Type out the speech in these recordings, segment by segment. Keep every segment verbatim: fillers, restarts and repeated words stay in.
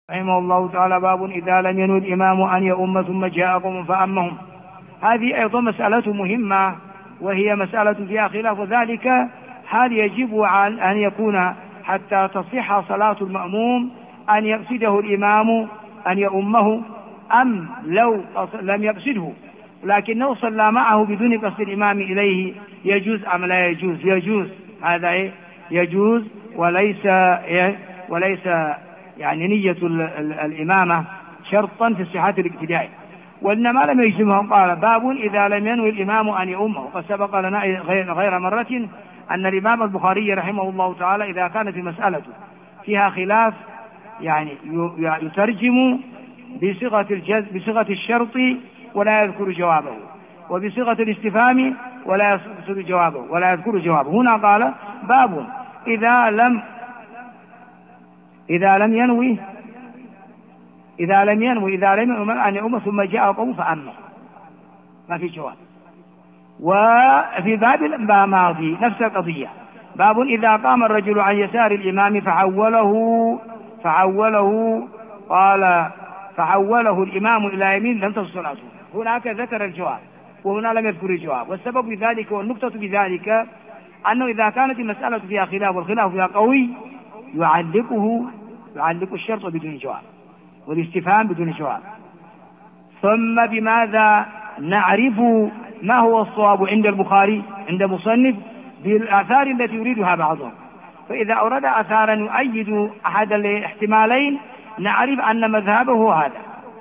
رحمه الله تعالى: باب إذا لم ينوي الإمام أن يؤم ثم جاء قوم فأمهم. هذه أيضا مسألة مهمة، وهي مسألة فيها خلاف، وذلك هل يجب أن يكون حتى تصح صلاة المأموم أن يقصده الإمام أن يؤمه، أم لو لم يقصده لكنه صلى معه بدون قصد الإمام إليه يجوز أم لا يجوز؟ يجوز، هذا إيه؟ يجوز، وليس إيه؟ وليس يعني نية الإمامة شرطا في صحة الاقتداء، وإنما لم يجزمهم. قال: باب إذا لم ينوي الإمام أن يؤمه. وقد سبق لنا غير مرة أن الإمام البخاري رحمه الله تعالى إذا كانت المسألة فيها خلاف يعني يترجم بصيغة الجزم بصيغة الشرط ولا يذكر جوابه، وبصيغة الاستفهام ولا يذكر جوابه ولا يذكر جوابه. هنا قال: باب إذا لم إذا لم ينوي إذا لم ينوي إذا لم يؤمن أن يؤم ثم جاء قوم فأمه، ما في جواب. وفي باب الماضي نفس القضية: باب إذا قام الرجل عن يسار الإمام فحوله فحوله قال فحوله الإمام إلى يمين لم تصح صلاته. هناك ذكر الجواب وهنا لم يذكر الجواب، والسبب بذلك والنقطة بذلك أنه إذا كانت المسألة فيها خلاف والخلاف فيها قوي يعلقه يعلق الشرط بدون جواب والاستفهام بدون جواب. ثم بماذا نعرف ما هو الصواب عند البخاري عند مصنف؟ بالآثار التي يريدها بعضهم. فإذا أراد آثارا يؤيد أحد الاحتمالين نعرف أن مذهبه هذا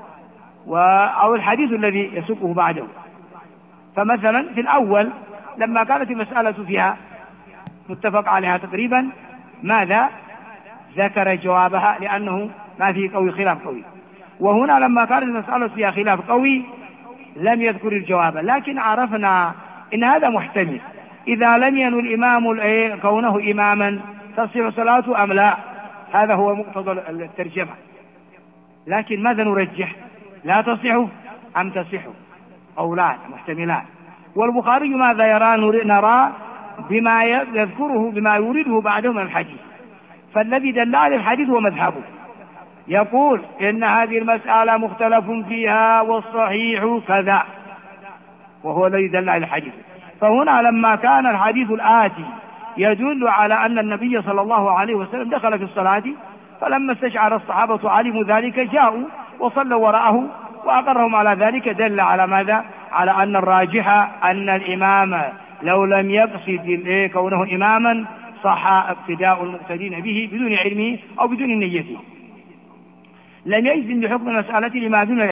أو الحديث الذي يسوقه بعده. فمثلا في الأول لما كانت المسألة فيها متفق عليها تقريبا، ماذا ذكر جوابها لأنه ما فيه قوي خلاف قوي. وهنا لما كانت المسألة فيها خلاف قوي لم يذكر الجواب، لكن عرفنا إن هذا محتمل. إذا لم ينوي الإمام كونه إماما تصح صلاته أم لا؟ هذا هو مقتضى الترجمة. لكن ماذا نرجح؟ لا تصح أم تصح؟ قولان محتملان. والبخاري ماذا يرى؟ نرى بما يذكره بما يريده بعده من الحديث. فالذي دل على الحديث هو مذهبه، يقول إن هذه المسألة مختلف فيها والصحيح كذا، وهو الذي دل على الحديث. فهنا لما كان الحديث الآتي يدل على أن النبي صلى الله عليه وسلم دخل في الصلاة، فلما استشعر الصحابة علموا ذلك جاءوا وصلوا وراءه وأقرهم على ذلك، دل على ماذا؟ على أن الراجح أن الإمام لو لم يقصد كونه إماما صح اقتداء المقتدين به بدون علمه أو بدون نيته. لم يجزم بحكم مسألة لما دون